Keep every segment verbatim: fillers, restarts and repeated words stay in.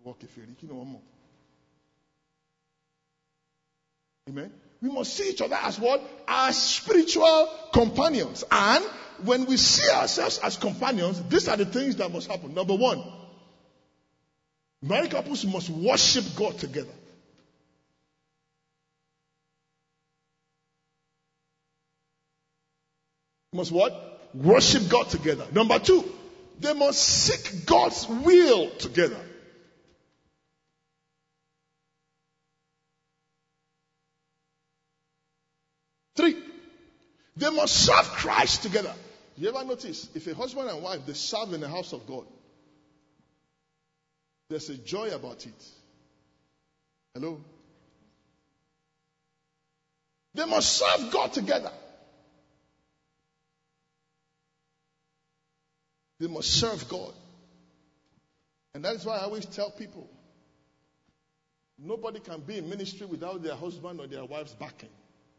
Amen. We must see each other as what? As spiritual companions. And when we see ourselves as companions, these are the things that must happen. Number one, married couples must worship God together. Must what? Worship God together. Number two, they must seek God's will together. Three, they must serve Christ together. You ever notice, if a husband and wife, they serve in the house of God, there's a joy about it. Hello? They must serve God together. They must serve God. And that is why I always tell people, nobody can be in ministry without their husband or their wife's backing.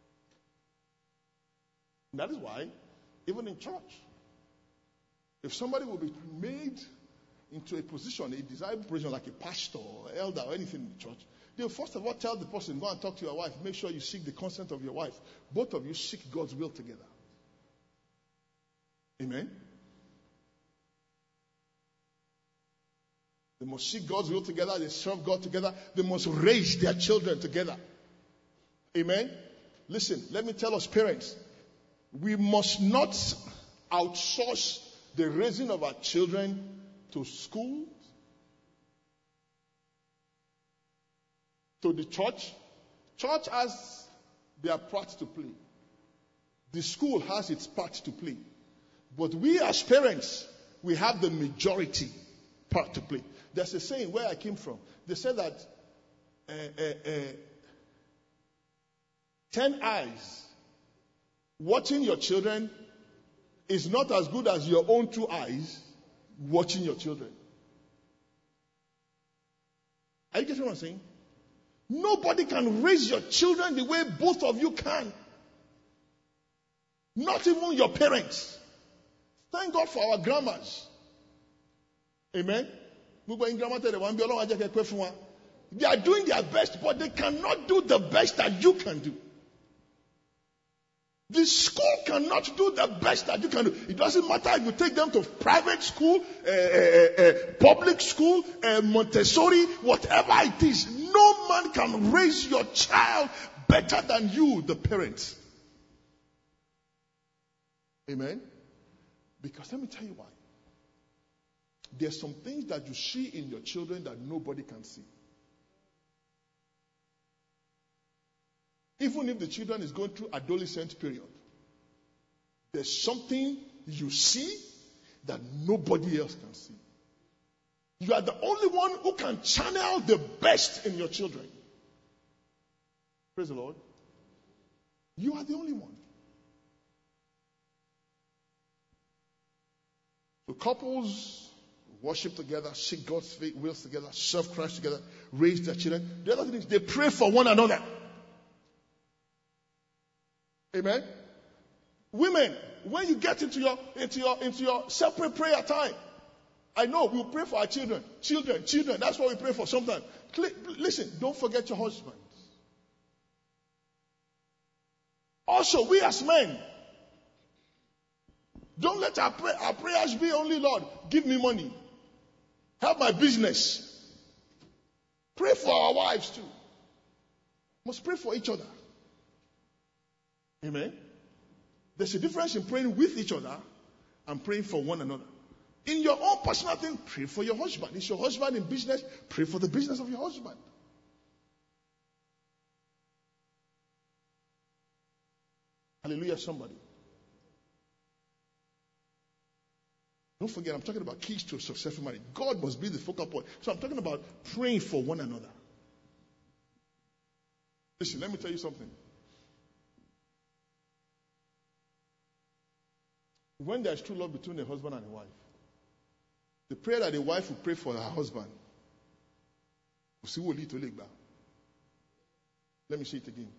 And that is why, even in church, if somebody will be made into a position, a desired position like a pastor or elder or anything in the church, they'll first of all tell the person, go and talk to your wife. Make sure you seek the consent of your wife. Both of you seek God's will together. Amen? They must seek God's will together. They serve God together. They must raise their children together. Amen? Listen, let me tell us parents, we must not outsource the raising of our children to schools, to the church. Church has their part to play. The school has its part to play. But we as parents, we have the majority part to play. There's a saying where I came from. They said that uh, uh, uh, ten eyes watching your children is not as good as your own two eyes watching your children. Are you getting what I'm saying? Nobody can raise your children the way both of you can. Not even your parents. Thank God for our grandmas. Amen. They are doing their best, but they cannot do the best that you can do. The school cannot do the best that you can do. It doesn't matter if you take them to private school, uh, uh, uh, public school, uh, Montessori, whatever it is. No man can raise your child better than you, the parents. Amen? Because let me tell you why. There's some things that you see in your children that nobody can see. Even if the children is going through adolescent period, there's something you see that nobody else can see. You are the only one who can channel the best in your children. Praise the Lord. You are the only one. So couples worship together, seek God's wills together, serve Christ together, raise their children. The other thing is they pray for one another. Amen. Women, when you get into your into your into your separate prayer time, I know we'll pray for our children, children, children. That's what we pray for sometimes. Listen, don't forget your husbands. Also, we as men, don't let our, pray, our prayers be only, Lord, give me money, help my business. Pray for our wives too. Must pray for each other. Amen. There's a difference in praying with each other and praying for one another. In your own personal thing, pray for your husband. Is your husband in business? Pray for the business of your husband. Hallelujah, somebody. Don't forget, I'm talking about keys to a successful marriage. God must be the focal point. So I'm talking about praying for one another. Listen, let me tell you something. When there's true love between a husband and a wife, the prayer that the wife will pray for her husband, let me say it again.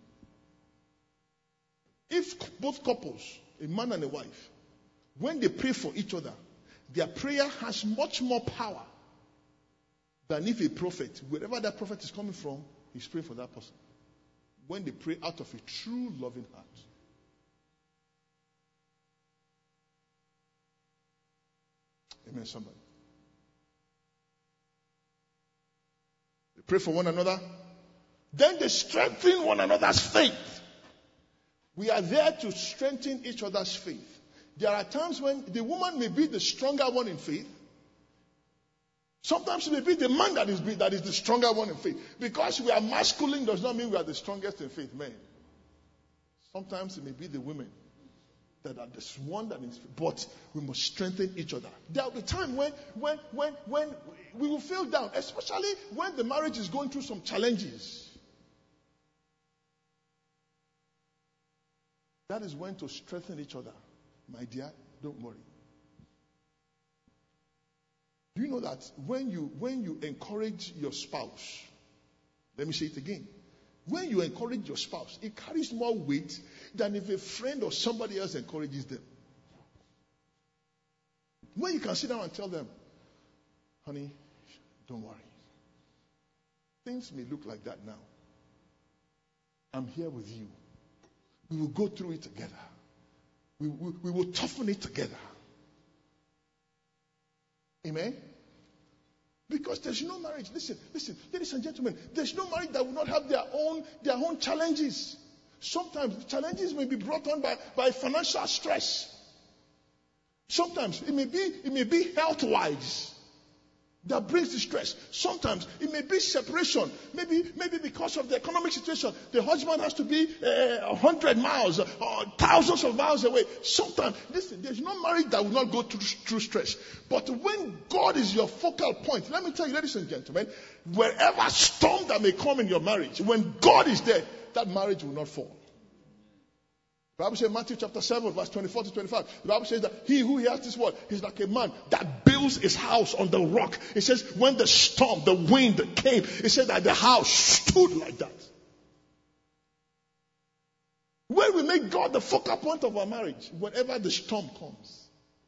If both couples, a man and a wife, when they pray for each other, their prayer has much more power than if a prophet, wherever that prophet is coming from, he's praying for that person. When they pray out of a true loving heart. Amen, somebody. They pray for one another. Then they strengthen one another's faith. We are there to strengthen each other's faith. There are times when the woman may be the stronger one in faith. Sometimes it may be the man that is, that is the stronger one in faith. Because we are masculine does not mean we are the strongest in faith, men. Sometimes it may be the women that are the one that is, but we must strengthen each other. There will be time when, when, when, when we will feel down, especially when the marriage is going through some challenges. That is when to strengthen each other. My dear, don't worry. Do you know that when you when you encourage your spouse, let me say it again. When you encourage your spouse, it carries more weight than if a friend or somebody else encourages them. When you can sit down and tell them, honey, don't worry. Things may look like that now. I'm here with you. We will go through it together. We, we, we will toughen it together. Amen? Because there's no marriage. Listen, listen, ladies and gentlemen, there's no marriage that will not have their own, their own challenges. Sometimes the challenges may be brought on by, by financial stress. Sometimes it may be, it may be health-wise that brings the stress. Sometimes it may be separation. Maybe, maybe because of the economic situation, the husband has to be a uh, hundred miles or thousands of miles away. Sometimes, listen, there's no marriage that will not go through, through stress. But when God is your focal point, let me tell you, ladies and gentlemen, wherever storm that may come in your marriage, when God is there, that marriage will not fall. The Bible says in Matthew chapter seven, verse twenty-four to twenty-five, the Bible says that he who hears this word is like a man that builds his house on the rock. It says when the storm, the wind came, it said that the house stood like that. When we make God the focal point of our marriage, whenever the storm comes,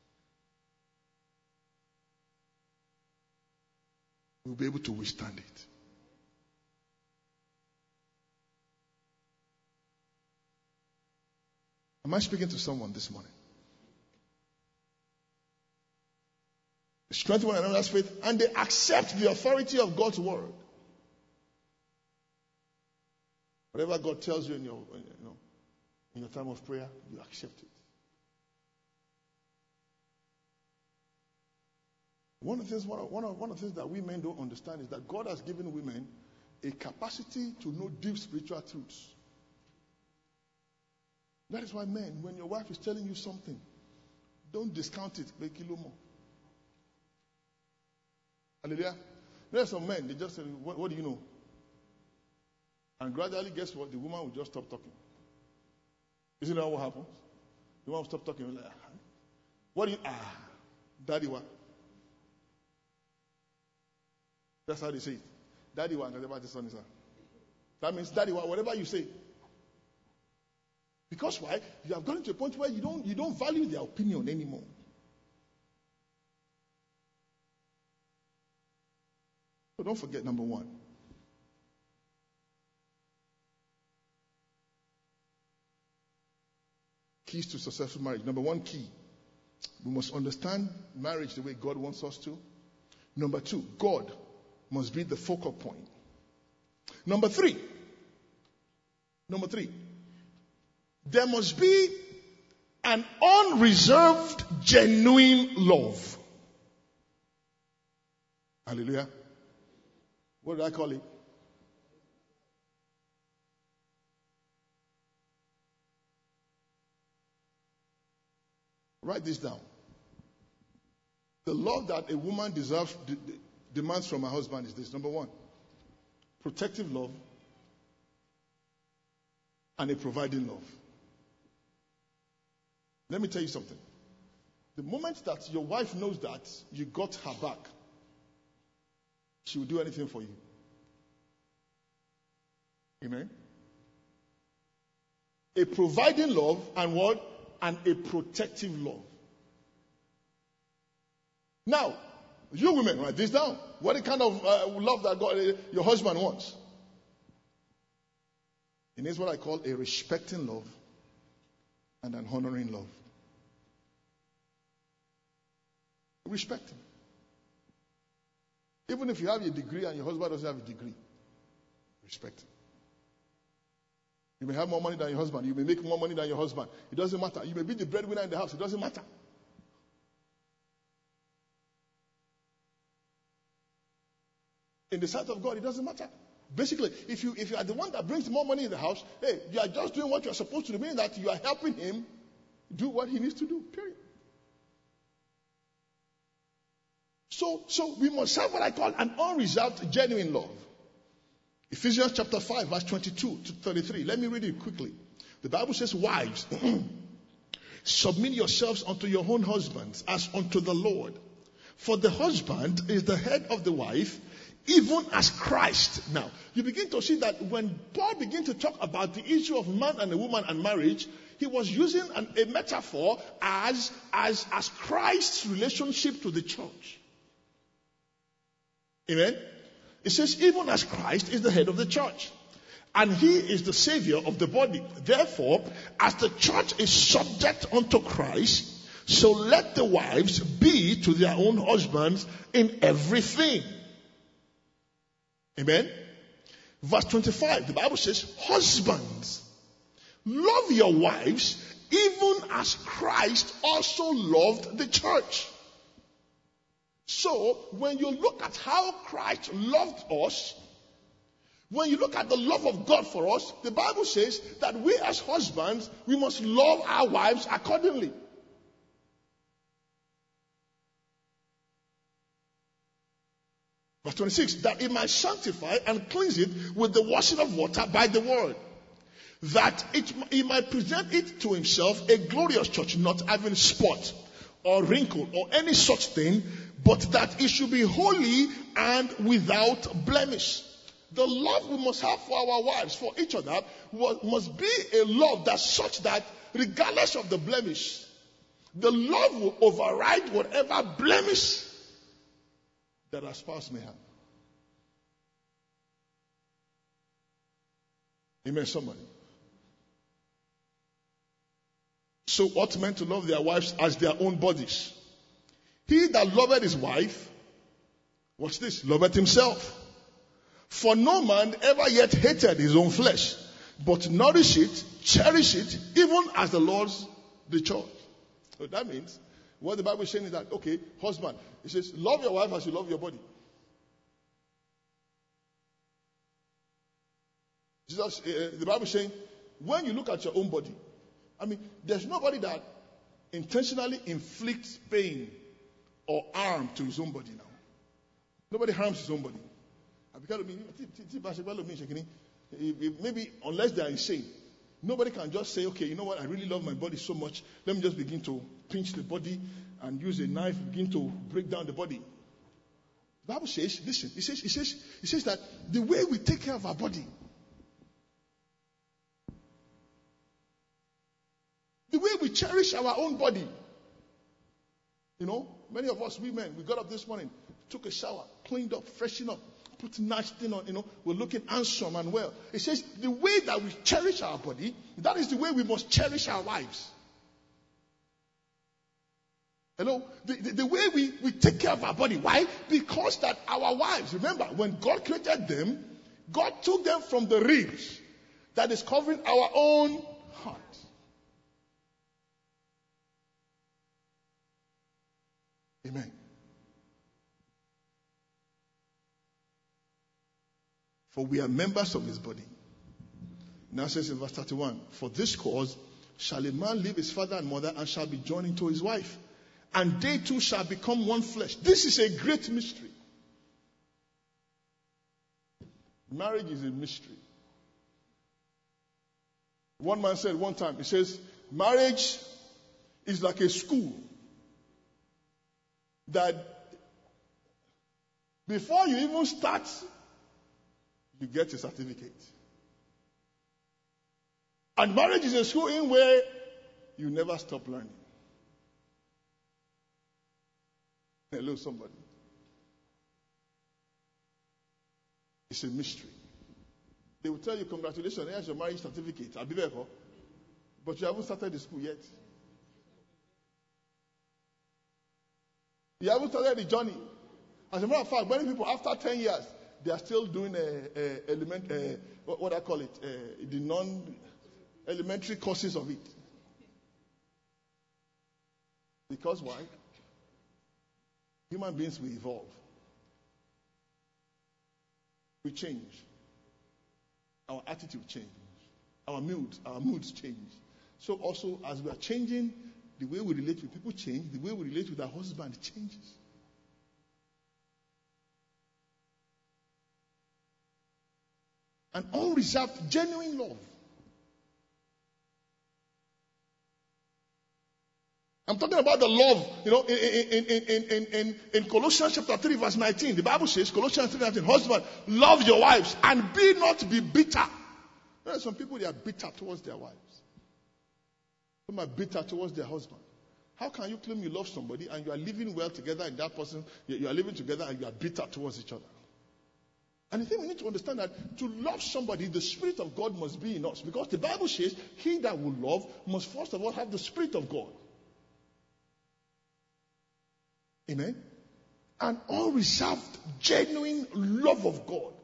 we'll be able to withstand it. Am I speaking to someone this morning? They strengthen one another's faith and they accept the authority of God's word. Whatever God tells you in your, you know, in your time of prayer, you accept it. One of the things, one of, one of, one of the things that we men don't understand is that God has given women a capacity to know deep spiritual truths. That is why, men, when your wife is telling you something, don't discount it. Make it more. Hallelujah. There are some men, they just say, what, what do you know? And gradually, guess what? The woman will just stop talking. Isn't that what happens? The woman will stop talking. Like, what do you, ah, daddy what? That's how they say it. Daddy what? That means daddy what? Whatever you say. Because why? You have gotten to a point where you don't, you don't value their opinion anymore. So don't forget number one. Keys to successful marriage. Number one key. We must understand marriage the way God wants us to. Number two, God must be the focal point. Number three. Number three. There must be an unreserved, genuine love. Hallelujah. What did I call it? Write this down. The love that a woman deserves, d- d- demands from her husband is this. Number one, protective love and a providing love. Let me tell you something. The moment that your wife knows that you got her back, she will do anything for you. Amen. A providing love and what? And a protective love. Now, You women, write this down. What kind of uh, love that God, uh, your husband wants? It is what I call a respecting love and an honoring love. Respect him. Even if you have a degree and your husband doesn't have a degree, respect him. You may have more money than your husband. You may make more money than your husband. It doesn't matter. You may be the breadwinner in the house. It doesn't matter. In the sight of God, it doesn't matter. Basically, if you if you are the one that brings more money in the house, hey, you are just doing what you are supposed to do, meaning that you are helping him do what he needs to do. Period. So, so we must have what I call an unreserved, genuine love. Ephesians chapter five, verse twenty-two to thirty-three. Let me read it quickly. The Bible says, wives, submit yourselves unto your own husbands as unto the Lord. For the husband is the head of the wife, even as Christ. Now, you begin to see that when Paul began to talk about the issue of man and a woman and marriage, he was using an, a metaphor as, as, as Christ's relationship to the church. Amen? It says, even as Christ is the head of the church, and he is the savior of the body. Therefore, as the church is subject unto Christ, so let the wives be to their own husbands in everything. Amen? Verse twenty-five, the Bible says, husbands, love your wives, even as Christ also loved the church. So, when you look at how Christ loved us, when you look at the love of God for us, the Bible says that we as husbands, we must love our wives accordingly. Verse twenty-six, that he might sanctify and cleanse it with the washing of water by the word, that it, he might present it to himself a glorious church, not having spot or wrinkle or any such thing, but that it should be holy and without blemish. The love we must have for our wives, for each other, must be a love that's such that regardless of the blemish, the love will override whatever blemish that our spouse may have. Amen, somebody. So ought men to love their wives as their own bodies. He that loveth his wife, watch this, loveth himself. For no man ever yet hated his own flesh, but nourish it, cherish it, even as the Lord's the church. So that means, what the Bible is saying is that, okay, husband, it says, love your wife as you love your body. Jesus, uh, the Bible is saying, when you look at your own body, I mean, there's nobody that intentionally inflicts pain or harm to his own body now. Nobody harms his own body. Maybe unless they are insane, nobody can just say, okay, you know what, I really love my body so much, let me just begin to pinch the body and use a knife, begin to break down the body. The Bible says, listen, it says, it says, it says that the way we take care of our body, the way we cherish our own body. You know, many of us women, we got up this morning, took a shower, cleaned up, freshened up, put nice thing on, you know, we're looking handsome and well. It says the way that we cherish our body, that is the way we must cherish our wives. Hello? The, the, the way we, we take care of our body. Why? Because that our wives, remember, when God created them, God took them from the ribs that is covering our own heart. Amen. For we are members of his body. Now it says in verse thirty-one, for this cause shall a man leave his father and mother and shall be joined into his wife, and they two shall become one flesh. This is a great mystery. Marriage is a mystery. One man said one time, he says, marriage is like a school that before you even start, you get a certificate. And marriage is a school in where you never stop learning. Hello, somebody. It's a mystery. They will tell you, congratulations, here's your marriage certificate. I'll be there for. But you haven't started the school yet. You haven't started the journey. As a matter of fact, many people, after ten years, they are still doing a, a element, a, what, what I call it, a, the non-elementary courses of it. Because why? Human beings will evolve. We change. Our attitude change. Our moods, our moods change. So also, as we are changing, the way we relate with people change. The way we relate with our husband changes. An unreserved, genuine love. I'm talking about the love, you know, in, in, in, in, in, in Colossians chapter three, verse nineteen. The Bible says, Colossians three, nineteen, husband, love your wives and be not be bitter. There are some people, they are bitter towards their wives. Some are bitter towards their husband. How can you claim you love somebody and you are living well together and that person, you are living together and you are bitter towards each other? And the thing we need to understand that to love somebody, the Spirit of God must be in us. Because the Bible says, he that will love must first of all have the Spirit of God. Amen? An unreserved, genuine love of God.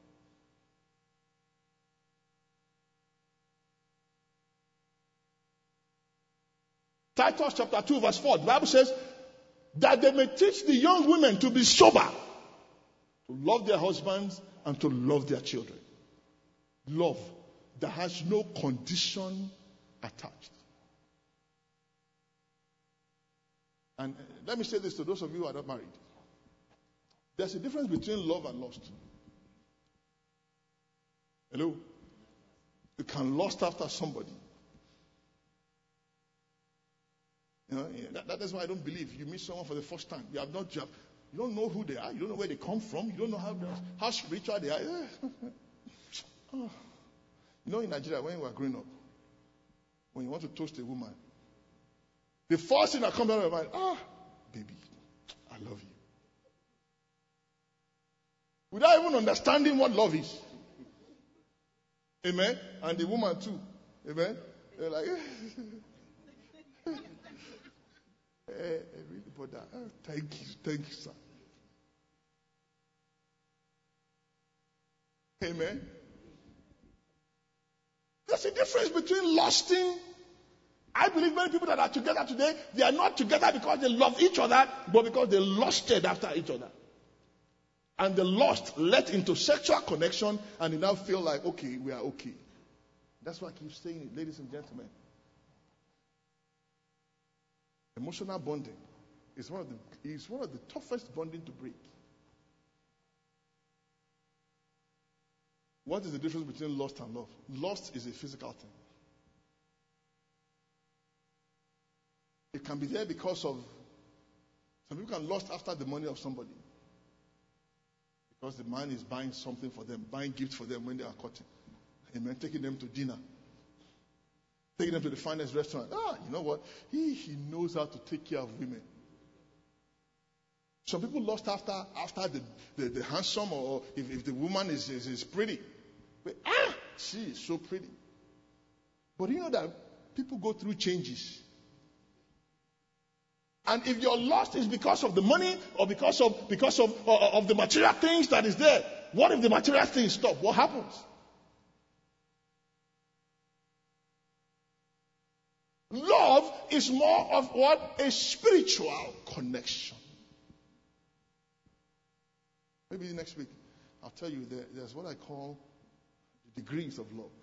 Titus chapter two, verse four, the Bible says, that they may teach the young women to be sober, to love their husbands, and to love their children. Love that has no condition attached. And let me say this to those of you who are not married. There's a difference between love and lust. Hello? You can lust after somebody. You know, that, that is why I don't believe you meet someone for the first time. You have not, you, have, you don't know who they are. You don't know where they come from. You don't know how how spiritual they are. Oh. You know, in Nigeria, when we were growing up, when you want to toast a woman, the first thing that comes out of your mind, ah, baby, I love you. Without even understanding what love is. Amen. And the woman too. Amen. They're like, Hey, really, brother. Oh, thank you, thank you, sir. Amen. There's a difference between lusting. I believe many people that are together today, they are not together because they love each other, but because they lusted after each other. And the lust led into sexual connection, and they now feel like, okay, we are okay. That's why I keep saying it, ladies and gentlemen. Emotional bonding is one of the is one of the toughest bonding to break. What is the difference between lust and love? Lust is a physical thing. It can be there because of some people can lust after the money of somebody. Because the man is buying something for them, buying gifts for them when they are courting. Amen. Taking them to dinner. Taking them to the finest restaurant. Ah, you know what? He he knows how to take care of women. Some people lust after after the, the, the handsome, or if, if the woman is, is, is pretty. But, ah, she is so pretty. But you know that people go through changes. And if your lust is because of the money or because of because of, of, of the material things that is there, what if the material things stop? What happens? Love is more of what? A spiritual connection. Maybe next week I'll tell you there, there's what I call the degrees of love.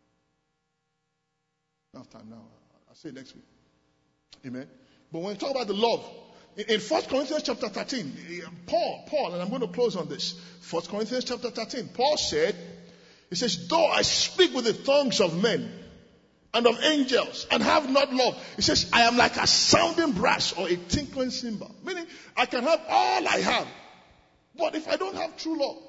I don't have time now. I'll say it next week. Amen. But when we talk about the love, in, in First Corinthians chapter thirteen, Paul, Paul, and I'm going to close on this. First Corinthians chapter thirteen, Paul said, he says, though I speak with the tongues of men and of angels and have not love, he says, I am like a sounding brass or a tinkling cymbal. Meaning, I can have all I have, but if I don't have true love.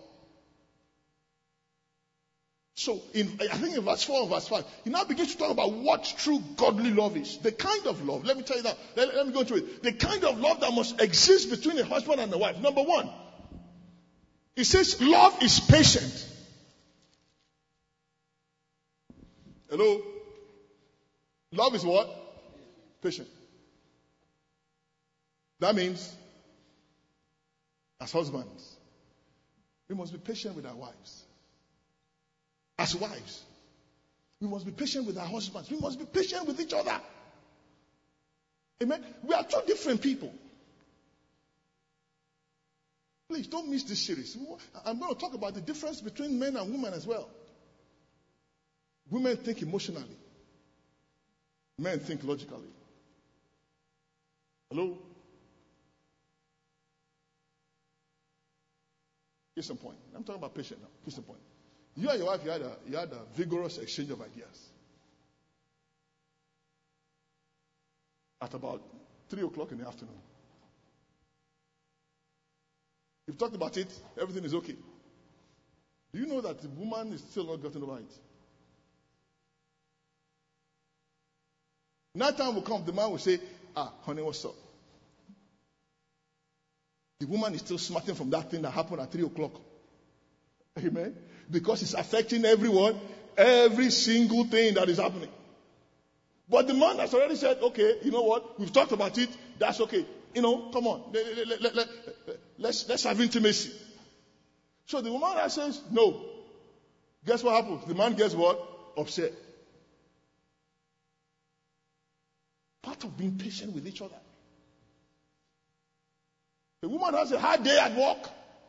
So, in, I think in verse four and verse five, he now begins to talk about what true godly love is. The kind of love, let me tell you that, let, let me go into it. The kind of love that must exist between a husband and a wife. Number one, It says love is patient. Hello? Love is what? Patient. That means, as husbands, we must be patient with our wives. As wives, we must be patient with our husbands. We must be patient with each other. Amen? We are two different people. Please don't miss this series. I'm going to talk about the difference between men and women as well. Women think emotionally. Men think logically. Hello? Here's some point. I'm talking about patience now. Here's some point. You and your wife, you had a, you had a vigorous exchange of ideas. At about three o'clock in the afternoon. You've talked about it, everything is okay. Do you know that the woman is still not gotten over it? Night time will come, the man will say, ah, honey, what's up? The woman is still smarting from that thing that happened at three o'clock. Amen? Because it's affecting everyone, every single thing that is happening. But the man has already said, okay, you know what? We've talked about it. That's okay. You know, come on. Let, let, let, let, let's, let's have intimacy. So the woman that says, no. Guess what happens? The man gets what? Upset. Part of being patient with each other. The woman has a hard day at work.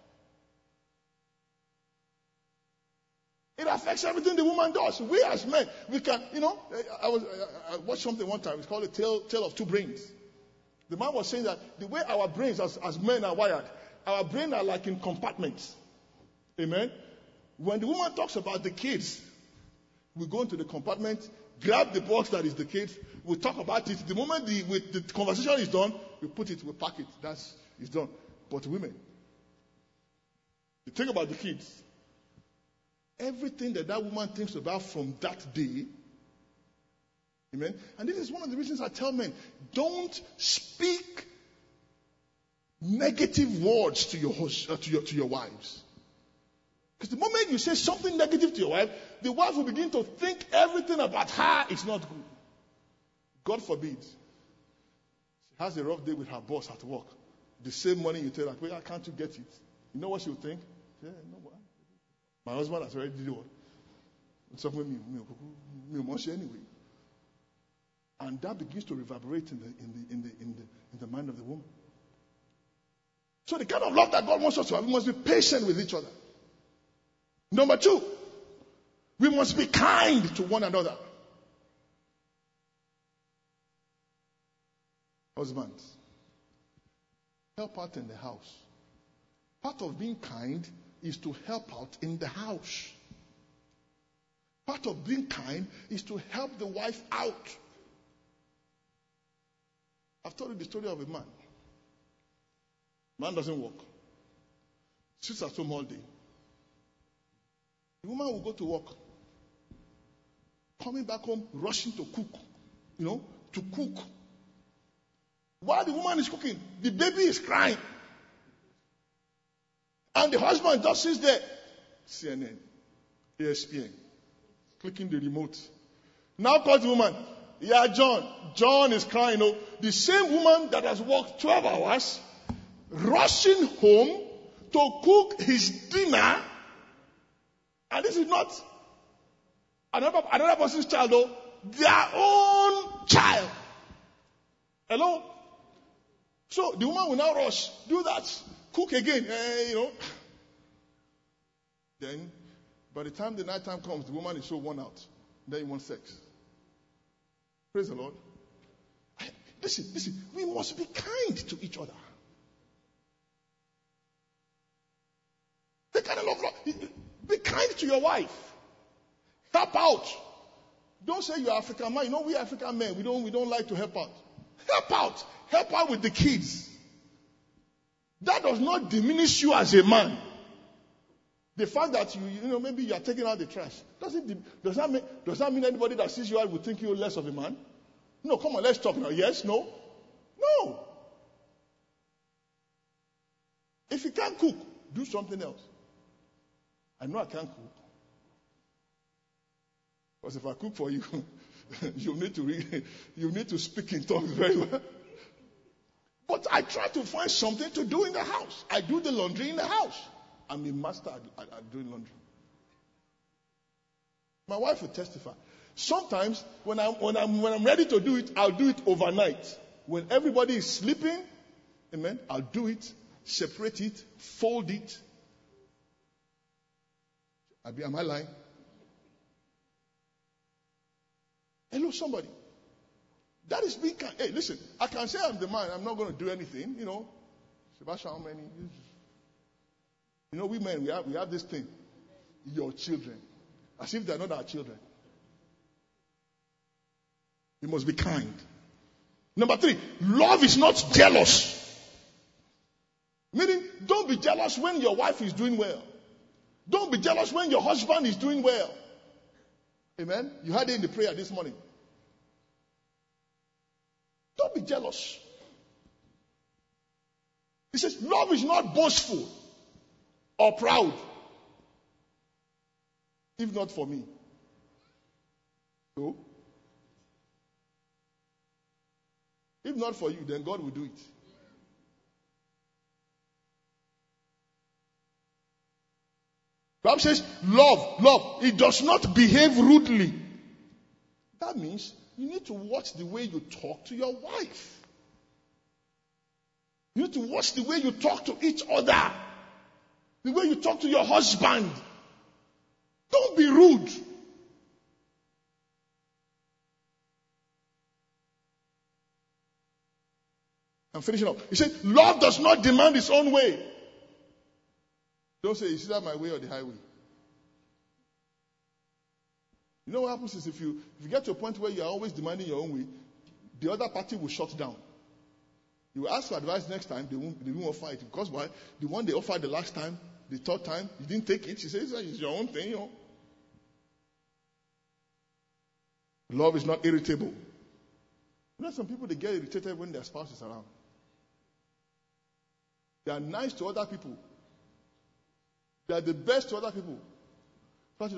It affects everything the woman does. We as men, we can, you know, I was I watched something one time. It's called a tale, tale of two brains. The man was saying that the way our brains as, as men are wired, our brains are like in compartments. Amen. When the woman talks about the kids, we go into the compartment, grab the box that is the kids, we talk about it. The moment the, with the conversation is done, we put it, we pack it. That's it's done. But women, you think about the kids. Everything that that woman thinks about from that day, amen. And this is one of the reasons I tell men, don't speak negative words to your host, uh, to your to your wives. Because the moment you say something negative to your wife, the wife will begin to think everything about her is not good. God forbid, she has a rough day with her boss at work. The same morning you tell her, "Wait, can't you get it?" You know what she'll think? Yeah, no. My husband has already did what? Something me, me, me, anyway. And that begins to reverberate in the in the in the in the in the mind of the woman. So the kind of love that God wants us to have, we must be patient with each other. Number two, we must be kind to one another. Husbands, help out in the house. Part of being kind is to help out in the house. Part of being kind is to help the wife out. I've told you the story of a man. Man doesn't work. Sits at home all day. The woman will go to work. Coming back home, rushing to cook. You know, to cook. While the woman is cooking, the baby is crying. And the husband just sits there. C N N, E S P N, clicking the remote. Now call the woman. Yeah, John. John is crying. You know, the same woman that has worked twelve hours, rushing home to cook his dinner. And this is not another, another person's child, though. Their own child. Hello? So the woman will now rush. Do that. Cook again, eh, you know. Then, by the time the night time comes, the woman is so worn out. Then you want sex. Praise the Lord. Listen, listen. We must be kind to each other. The kind of love, be kind to your wife. Help out. Don't say you're African man. You know, we African men, we don't, we don't like to help out. Help out. Help out with the kids. That does not diminish you as a man. The fact that you, you know, maybe you are taking out the trash, does it, does that mean, does that mean anybody that sees you out will think you less of a man? No, come on, let's talk now. Yes, no? No. If you can't cook, do something else. I know I can't cook. Because if I cook for you, you need to read, you need to speak in tongues very well. But I try to find something to do in the house. I do the laundry in the house. I'm a master at, at, at doing laundry. My wife will testify. Sometimes when I'm when I'm when I'm ready to do it, I'll do it overnight. When everybody is sleeping, amen, I'll do it, separate it, fold it. Am I lying? Hello, somebody. That is being kind. Hey, listen, I can say I'm the man, I'm not going to do anything, you know. Sebastian, how many? You know, we men, we have, we have this thing. Your children. As if they're not our children. You must be kind. Number three, love is not jealous. Meaning, don't be jealous when your wife is doing well. Don't be jealous when your husband is doing well. Amen? You heard it in the prayer this morning. Don't be jealous. He says, love is not boastful or proud. If not for me. So, if not for you, then God will do it. Bible says, love, love, it does not behave rudely. That means you need to watch the way you talk to your wife. You need to watch the way you talk to each other. The way you talk to your husband. Don't be rude. I'm finishing up. He said, love does not demand its own way. Don't say, is that my way or the highway? You know what happens is if you if you get to a point where you are always demanding your own way, the other party will shut down. You will ask for advice next time, they won't, they won't offer it. Because why? The one they offered the last time, the third time, you didn't take it. She says, it's your own thing, you know. Love is not irritable. You know, some people, they get irritated when their spouse is around. They are nice to other people. They are the best to other people. What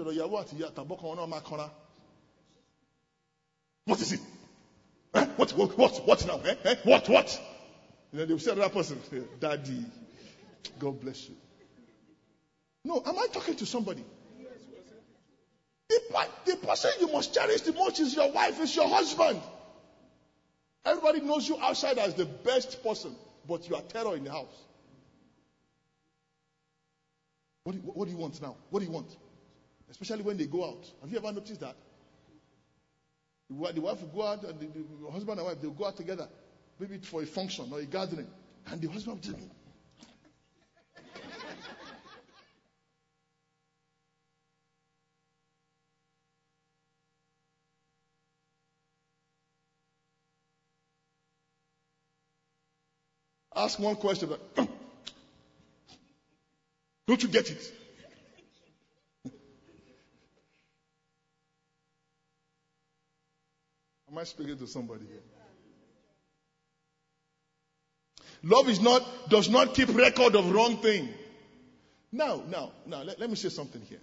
is it? Eh? What, what, what, what now? Eh? Eh? What, what? And then they will say to that person, Daddy, God bless you. No, am I talking to somebody? The, the person you must cherish the most is your wife, is your husband. Everybody knows you outside as the best person, but you are terror in the house. What do, you, what do you want now? What do you want? Especially when they go out. Have you ever noticed that? The wife will go out, and the, the husband and wife, they'll go out together. Maybe for a function or a gathering. And the husband will just... Ask one question. Like, don't you get it? Am I speaking to somebody here? Love is not, does not keep record of wrong thing. Now, now, now, let, let me say something here.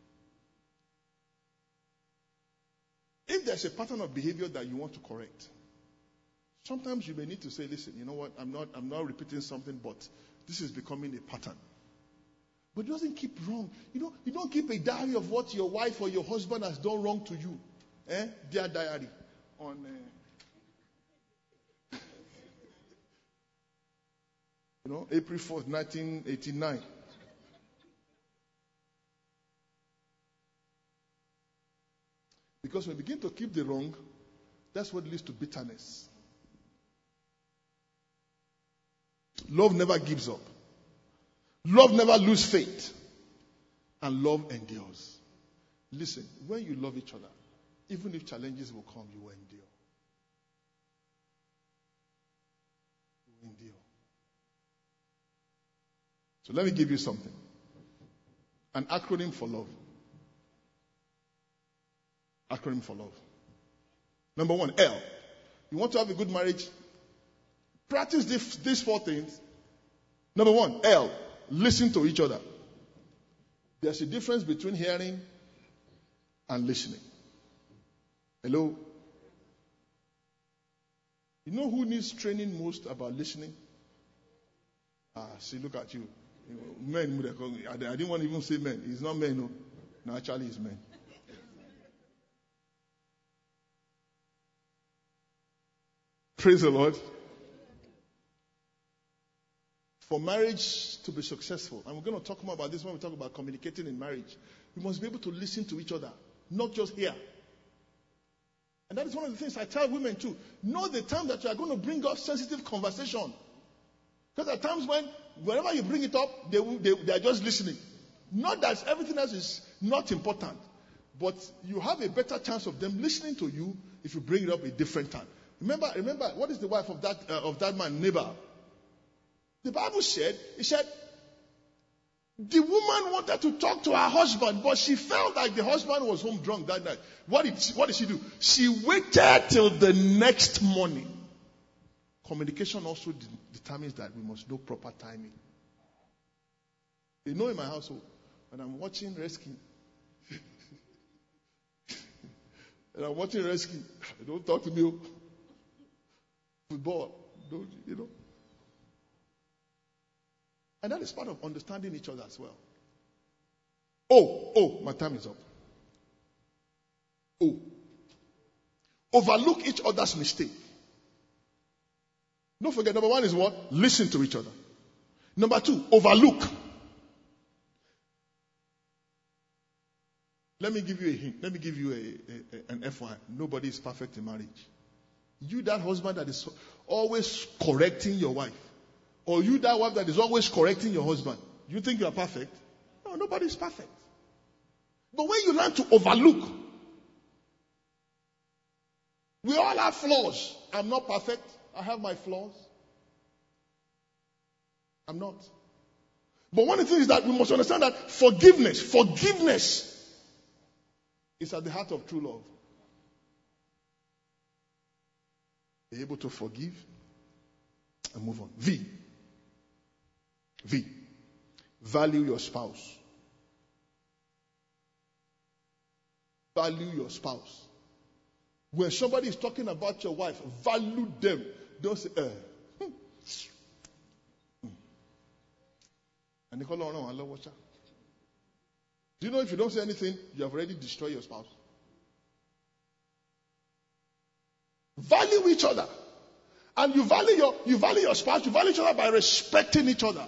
If there's a pattern of behavior that you want to correct, sometimes you may need to say, listen, you know what, I'm not, I'm not repeating something, but this is becoming a pattern. But it doesn't keep wrong. You know, you don't keep a diary of what your wife or your husband has done wrong to you. Eh? Dear diary. On uh, you know, April fourth, nineteen eighty-nine. Because when we begin to keep the wrong, that's what leads to bitterness. Love never gives up. Love never loses faith. And love endures. Listen, when you love each other, even if challenges will come, you will endure. You will endure. So let me give you something. An acronym for love. Acronym for love. Number one, L. You want to have a good marriage? Practice this, these four things. Number one, L. Listen to each other. There's a difference between hearing and listening. Hello? You know who needs training most about listening? Ah, see, look at you. You know, men, I didn't want to even say men. It's not men, no. No, actually, it's men. Praise the Lord. For marriage to be successful, and we're going to talk more about this when we talk about communicating in marriage, we must be able to listen to each other, not just hear. And that is one of the things I tell women too. Know the time that you are going to bring up sensitive conversation. Because at times when, whenever you bring it up, they, they, they are just listening. Not that everything else is not important, but you have a better chance of them listening to you if you bring it up a different time. Remember, remember, what is the wife of that uh, of that man, Nabal? The Bible said, it said, the woman wanted to talk to her husband, but she felt like the husband was home drunk that night. What did, what did she do? She waited till the next morning. Communication also de- determines that we must know proper timing. You know, in my household, when I'm watching Rescue, and I'm watching Rescue, don't talk to me. Football, don't, you know. And that is part of understanding each other as well. Oh, oh, my time is up. Oh. Overlook each other's mistake. Don't forget, number one is what? Listen to each other. Number two, overlook. Let me give you a hint. Let me give you a, a, a, an F Y I. Nobody is perfect in marriage. You, that husband that is always correcting your wife, or you, that wife that is always correcting your husband, you think you are perfect? No, nobody is perfect. But when you learn to overlook, we all have flaws. I'm not perfect. I have my flaws. I'm not. But one of the things is that we must understand that forgiveness, forgiveness is at the heart of true love. Be able to forgive and move on. V. V. Value your spouse. Value your spouse. When somebody is talking about your wife, value them. Don't say, eh. Hmm. And they call on Allah watcher. Do you know if you don't say anything, you have already destroyed your spouse? Value each other. And you value your you value your spouse, you value each other by respecting each other.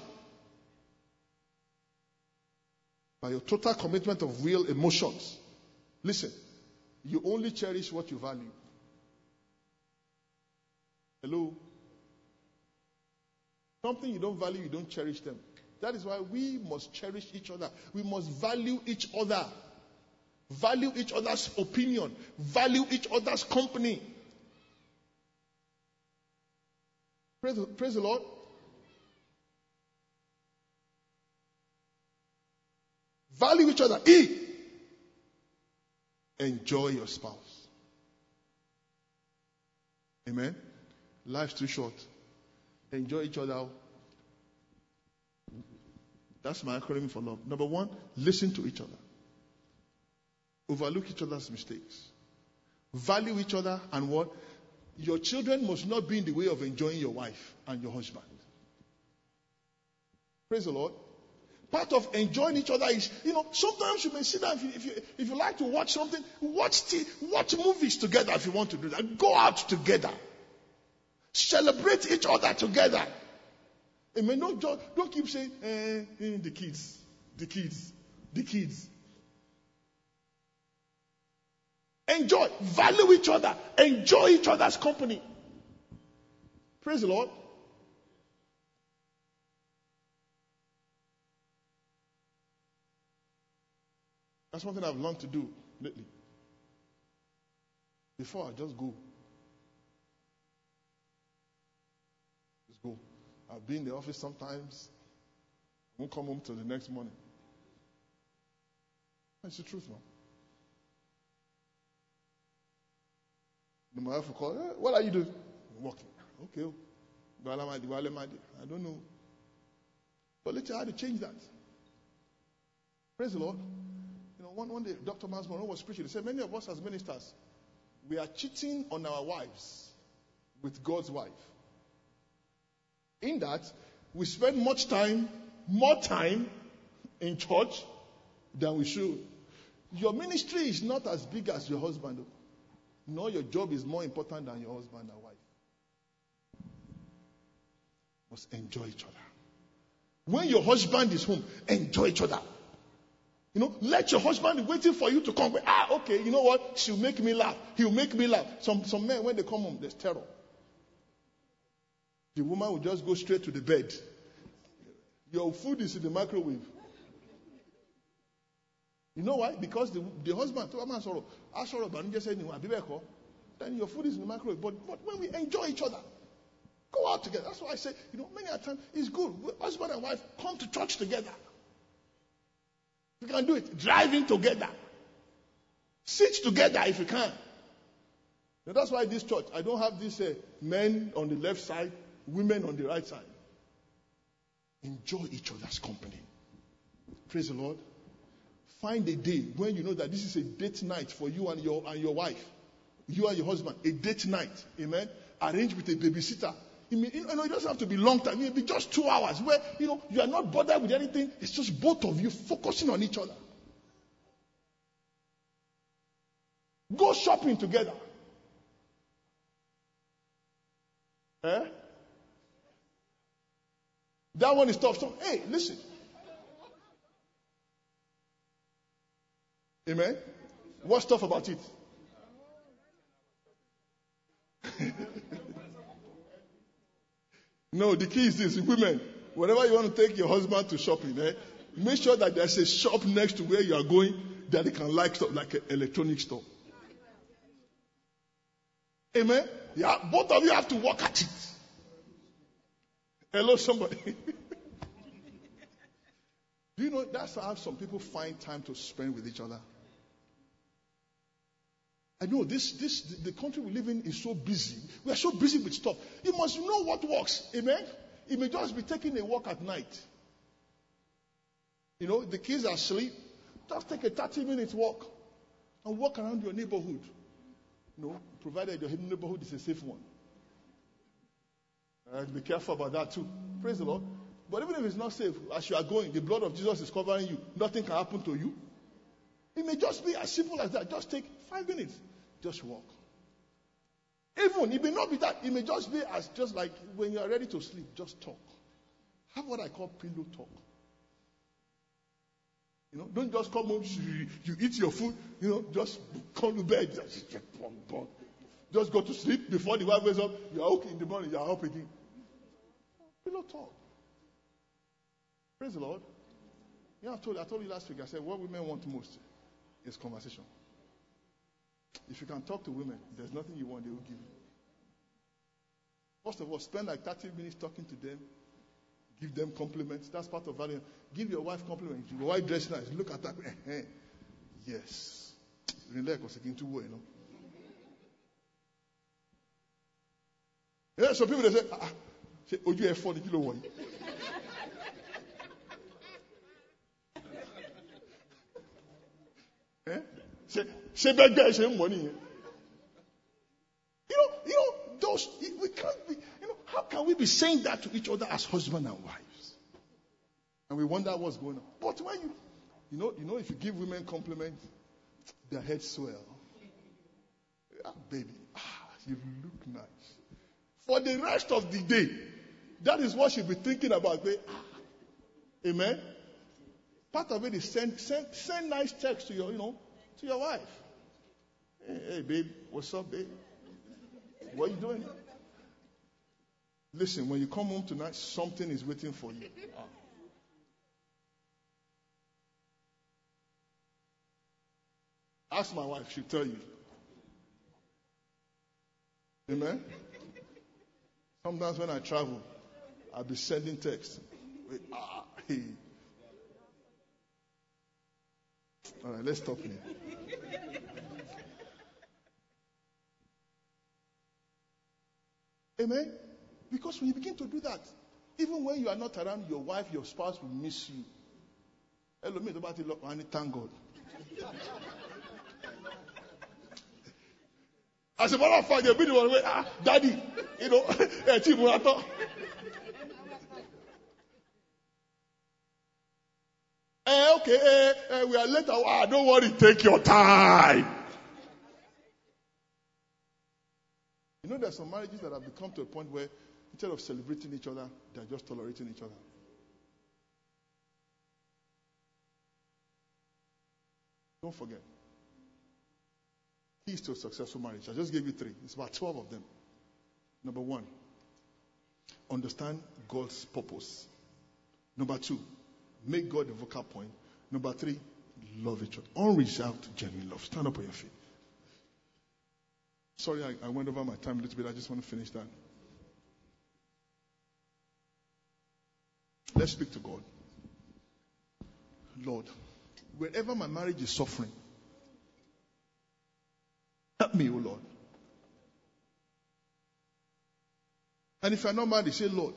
By your total commitment of real emotions. Listen, you only cherish what you value. Hello? Something you don't value, you don't cherish them. That is why we must cherish each other. We must value each other. Value each other's opinion. Value each other's company. Praise the, praise the Lord. Value each other. E. Enjoy your spouse. Amen. Life's too short. Enjoy each other. That's my acronym for love. Number one, listen to each other. Overlook each other's mistakes. Value each other, and what? Your children must not be in the way of enjoying your wife and your husband. Praise the Lord. Part of enjoying each other is, you know, sometimes you may sit down, if you, if you, if you like to watch something, watch, t- watch movies together if you want to do that. Go out together. Celebrate each other together. Amen. Don't, don't keep saying, eh, eh, the kids, the kids, the kids. Enjoy. Value each other. Enjoy each other's company. Praise the Lord. That's one thing I've learned to do lately. Before I just go. Just go. I'll be in the office sometimes. I won't come home till the next morning. That's the truth, man. My wife will call, eh, what are you doing? I'm walking. Okay. I don't know. But later I had to change that. Praise the Lord. You know, one, one day, Doctor Miles Monroe was preaching. He said, many of us as ministers, we are cheating on our wives with God's wife. In that, we spend much time, more time in church than we should. Your ministry is not as big as your husband. No, your job is more important than your husband and wife. Must enjoy each other. When your husband is home, enjoy each other. You know, let your husband be waiting for you to come. Ah, okay, you know what? She'll make me laugh. He'll make me laugh. Some some men, when they come home, there's terror. The woman will just go straight to the bed. Your food is in the microwave. You know why? Because the, the husband told man sorrow. I sorrow, but just said, then your food is in the microwave. But, but when we enjoy each other, go out together. That's why I say, you know, many a time it's good. Husband and wife come to church together. You can do it. Driving together. Sit together if you can. Now that's why this church, I don't have these uh, men on the left side, women on the right side. Enjoy each other's company. Praise the Lord. Find a day when you know that this is a date night for you and your and your wife, you and your husband. A date night, amen. Arrange with a babysitter. You know, it doesn't have to be long time. It may be just two hours where you know you are not bothered with anything. It's just both of you focusing on each other. Go shopping together. Eh? That one is tough. So, hey, listen. Amen? What's tough about it? No, the key is this. Women, whenever you want to take your husband to shopping, eh, make sure that there's a shop next to where you are going that they can like stuff, like an electronic store. Amen? Yeah, both of you have to work at it. Hello, somebody. Do you know that's how some people find time to spend with each other? I know this, this, the country we live in is so busy. We are so busy with stuff. You must know what works. Amen? It may just be taking a walk at night. You know, the kids are asleep. Just take a thirty minute walk and walk around your neighborhood. You know, provided your neighborhood is a safe one. And be careful about that too. Praise the Lord. But even if it's not safe, as you are going, the blood of Jesus is covering you. Nothing can happen to you. It may just be as simple as that. Just take five minutes. Just walk. Even, it may not be that. It may just be as just like when you are ready to sleep, just talk. Have what I call pillow talk. You know, don't just come home, you, you eat your food, you know, just come to bed. Just go to sleep before the wife wakes up. You are okay in the morning, you are up again. Pillow talk. Praise the Lord. Yeah, I told, I told you last week, I said, what women want most is conversation. If you can talk to women, there's nothing you want, they will give you. First of all, spend like thirty minutes talking to them. Give them compliments. That's part of value. Give your wife compliments. Your wife dress nice. Look at that. Yes. Relax, was again too well, you know. Yeah, some people they say, ah, say, oh, you have forty kilo one. Eh? Say, say bad guy, say money. You know, you know, those we can't be. You know, how can we be saying that to each other as husband and wives? And we wonder what's going on. But when you, you know, you know, if you give women compliments, their heads swell. Ah, baby, ah, you look nice. For the rest of the day, that is what she'll be thinking about. They, ah, amen. Part of it is send send send nice text to your, you know, to your wife. Hey, hey babe, what's up, babe? What are you doing? Listen, when you come home tonight, something is waiting for you. Ah. Ask my wife, she'll tell you. Amen? Sometimes when I travel, I'll be sending texts. Ah, hey. All right, let's stop here. Amen? Because when you begin to do that, even when you are not around, your wife, your spouse will miss you. Hello, me about to look, and thank God. As a matter of fact, they'll be the one way, ah, daddy, you know, eh, Timurato. Eh, okay, eh, eh, we are late. Ah, don't worry, take your time. You know, there's some marriages that have become to a point where instead of celebrating each other, they're just tolerating each other. Don't forget. Keys to a successful marriage. I just gave you three. It's about twelve of them. Number one, understand God's purpose. Number two, make God the focal point. Number three, love each other. Unreserved, genuine love. Stand up on your feet. Sorry, I, I went over my time a little bit. I just want to finish that. Let's speak to God. Lord, wherever my marriage is suffering, help me, O Lord. And if you're not married, say, Lord,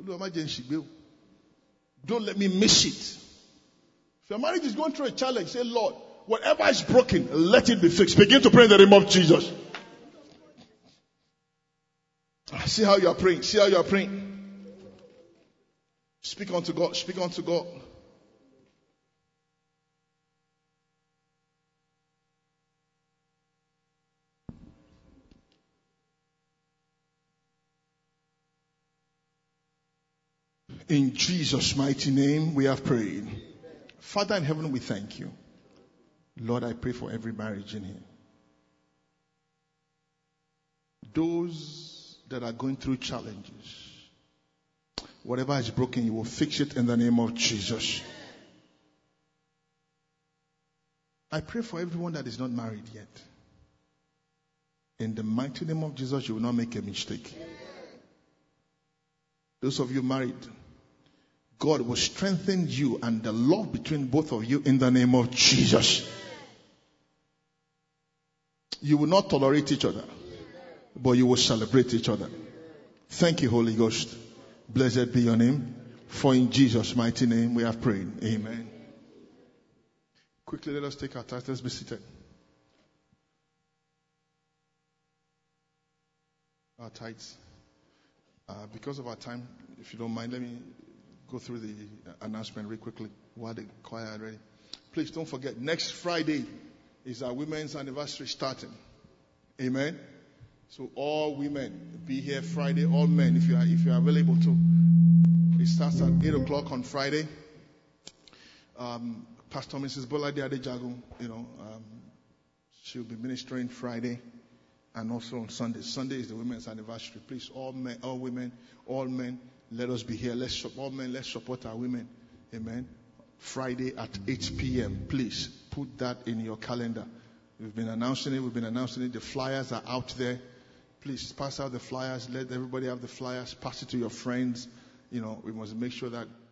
don't let me miss it. If your marriage is going through a challenge, say, Lord, whatever is broken, let it be fixed. Begin to pray in the name of Jesus. See how you are praying. See how you are praying. Speak unto God. Speak unto God. In Jesus' mighty name, we have prayed. Father in heaven, we thank you. Lord, I pray for every marriage in here. Those that are going through challenges, whatever is broken, you will fix it in the name of Jesus. I pray for everyone that is not married yet. In the mighty name of Jesus, you will not make a mistake. Those of you married, God will strengthen you and the love between both of you in the name of Jesus. You will not tolerate each other, but you will celebrate each other. Thank you, Holy Ghost. Blessed be your name. For in Jesus' mighty name we have prayed. Amen. Quickly, let us take our tithes. Let's be seated. Our tithes. Uh, because of our time, if you don't mind, let me go through the announcement really quickly while the choir are ready. Please don't forget, next Friday is our women's anniversary starting. Amen. So all women, be here Friday. All men, if you are if you are available to. It starts at eight o'clock on Friday. Um, Pastor Missus Bolade Adejagun, you know, um, she'll be ministering Friday and also on Sunday. Sunday is the women's anniversary. Please, all men, all women, all men, let us be here. Let's all men, let's support our women. Amen. Friday at eight p.m. Please put that in your calendar. We've been announcing it. We've been announcing it. The flyers are out there. Please pass out the flyers. Let everybody have the flyers. Pass it to your friends. You know, we must make sure that